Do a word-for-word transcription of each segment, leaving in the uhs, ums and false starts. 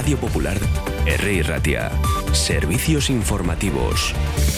Radio Popular, Herri Ratia. Servicios informativos.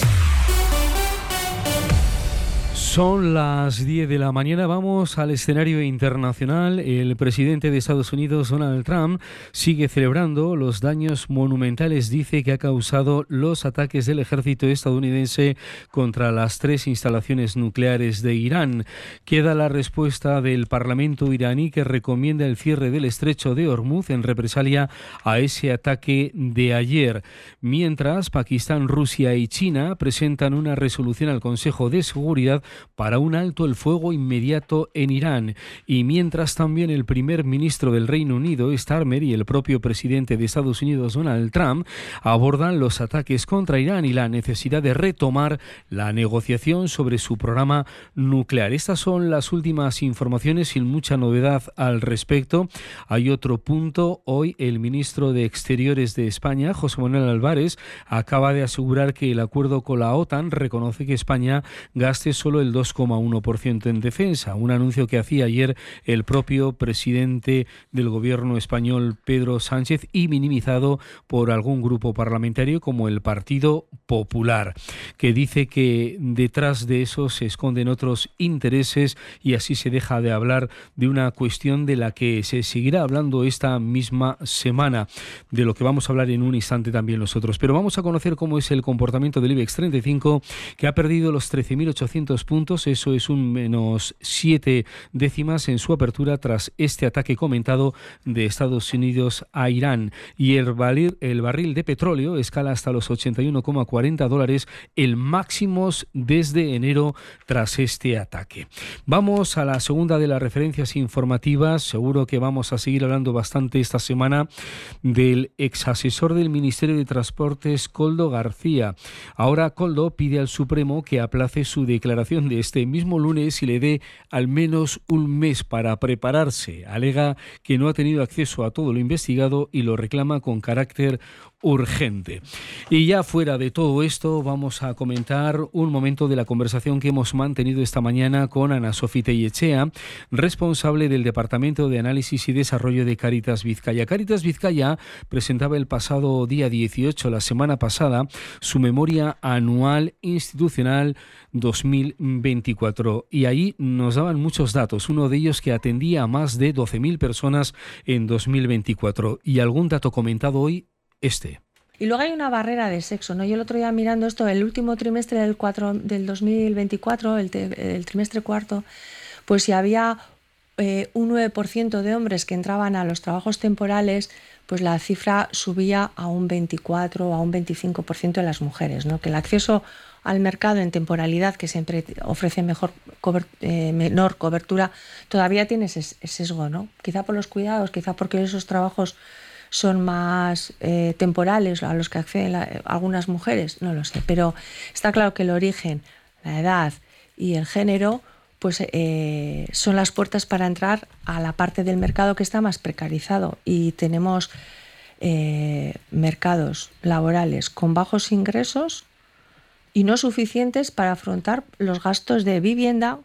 Son las diez de la mañana, vamos al escenario internacional. El presidente de Estados Unidos, Donald Trump, sigue celebrando los daños monumentales, dice, que ha causado los ataques del ejército estadounidense contra las tres instalaciones nucleares de Irán. Queda la respuesta del Parlamento iraní, que recomienda el cierre del estrecho de Hormuz en represalia a ese ataque de ayer. Mientras, Pakistán, Rusia y China presentan una resolución al Consejo de Seguridad para un alto el fuego inmediato en Irán. Y mientras, también el primer ministro del Reino Unido, Starmer, y el propio presidente de Estados Unidos, Donald Trump, abordan los ataques contra Irán y la necesidad de retomar la negociación sobre su programa nuclear. Estas son las últimas informaciones, sin mucha novedad al respecto. Hay otro punto. Hoy el ministro de Exteriores de España, José Manuel Álvarez, acaba de asegurar que el acuerdo con la OTAN reconoce que España gaste solo el dos coma uno por ciento en defensa, un anuncio que hacía ayer el propio presidente del gobierno español, Pedro Sánchez, y minimizado por algún grupo parlamentario como el Partido Popular, que dice que detrás de eso se esconden otros intereses y así se deja de hablar de una cuestión de la que se seguirá hablando esta misma semana, de lo que vamos a hablar en un instante también nosotros. Pero vamos a conocer cómo es el comportamiento del IBEX treinta y cinco, que ha perdido los trece mil ochocientos puntos. Eso es un menos siete décimas en su apertura tras este ataque comentado de Estados Unidos a Irán. Y el barril, el barril de petróleo escala hasta los ochenta y uno coma cuarenta dólares, el máximo desde enero tras este ataque. Vamos a la segunda de las referencias informativas. Seguro que vamos a seguir hablando bastante esta semana del ex asesor del Ministerio de Transportes, Koldo García. Ahora Koldo pide al Supremo que aplace su declaración de este mismo lunes y le dé al menos un mes para prepararse. Alega que no ha tenido acceso a todo lo investigado y lo reclama con carácter urgente. Y ya fuera de todo esto, vamos a comentar un momento de la conversación que hemos mantenido esta mañana con Ana Sofía Tellechea, responsable del Departamento de Análisis y Desarrollo de Cáritas Vizcaya. Cáritas Vizcaya presentaba el pasado día dieciocho, la semana pasada, su memoria anual institucional dos mil veinticuatro, y ahí nos daban muchos datos, uno de ellos que atendía a más de doce mil personas en dos mil veinticuatro, y algún dato comentado hoy, este. Y luego hay una barrera de sexo, ¿no? Yo el otro día mirando esto, el último trimestre del, cuatro, del dos mil veinticuatro, el, te, el trimestre cuarto, pues si había eh, un nueve por ciento de hombres que entraban a los trabajos temporales, pues la cifra subía a un veinticuatro o a un veinticinco por ciento de las mujeres, ¿no? Que el acceso al mercado en temporalidad, que siempre ofrece mejor cobert- eh, menor cobertura, todavía tiene ese, ese sesgo, ¿no? Quizá por los cuidados, quizá porque esos trabajos son más eh, temporales a los que acceden la, algunas mujeres, no lo sé, pero está claro que el origen, la edad y el género pues eh, son las puertas para entrar a la parte del mercado que está más precarizado, y tenemos eh, mercados laborales con bajos ingresos y no suficientes para afrontar los gastos de vivienda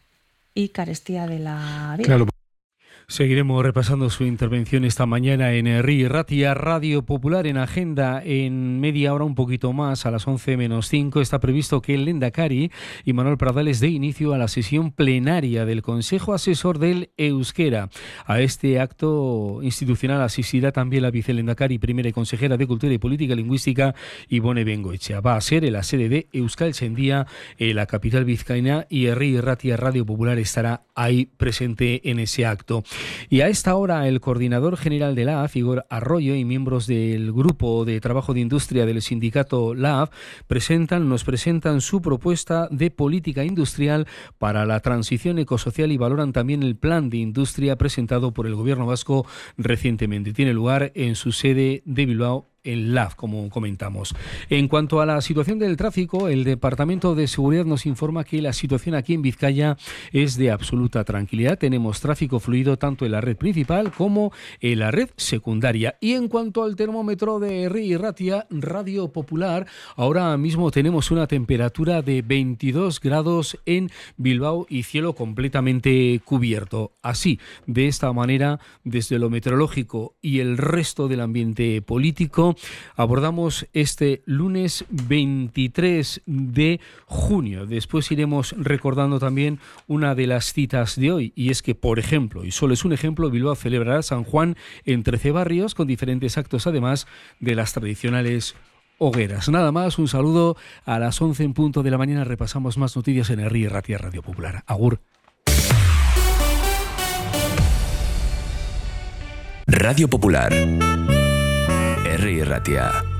y carestía de la vida. Claro. Seguiremos repasando su intervención esta mañana en Herri Ratia, Radio Popular. En agenda, en media hora, un poquito más, a las once menos cinco, está previsto que el Lehendakari y Manuel Pradales dé inicio a la sesión plenaria del Consejo Asesor del Euskera. A este acto institucional asistirá también la vicelehendakari, primera y consejera de Cultura y Política Lingüística, Ibone Bengoechea. Va a ser en la sede de Euskaltzaindia, en la capital vizcaína, y Herri Ratia, Radio Popular, estará ahí presente en ese acto. Y a esta hora, el coordinador general de la A F, Igor Arroyo, y miembros del Grupo de Trabajo de Industria del sindicato L A F presentan, nos presentan su propuesta de política industrial para la transición ecosocial, y valoran también el plan de industria presentado por el Gobierno vasco recientemente. Tiene lugar en su sede de Bilbao el L A V, como comentamos. En cuanto a la situación del tráfico, el Departamento de Seguridad nos informa que la situación aquí en Vizcaya es de absoluta tranquilidad. Tenemos tráfico fluido tanto en la red principal como en la red secundaria. Y en cuanto al termómetro de Herri y Ratia, Radio Popular, ahora mismo tenemos una temperatura de veintidós grados en Bilbao y cielo completamente cubierto. Así, de esta manera, desde lo meteorológico y el resto del ambiente político, abordamos este lunes veintitrés de junio. Después iremos recordando también una de las citas de hoy, y es que, por ejemplo, y solo es un ejemplo, Bilbao celebrará San Juan en trece barrios con diferentes actos, además de las tradicionales hogueras. Nada más, un saludo. A las once en punto de la mañana repasamos más noticias en Herri y Ratia Radio Popular. Agur. Radio Popular, Herri y Ratia.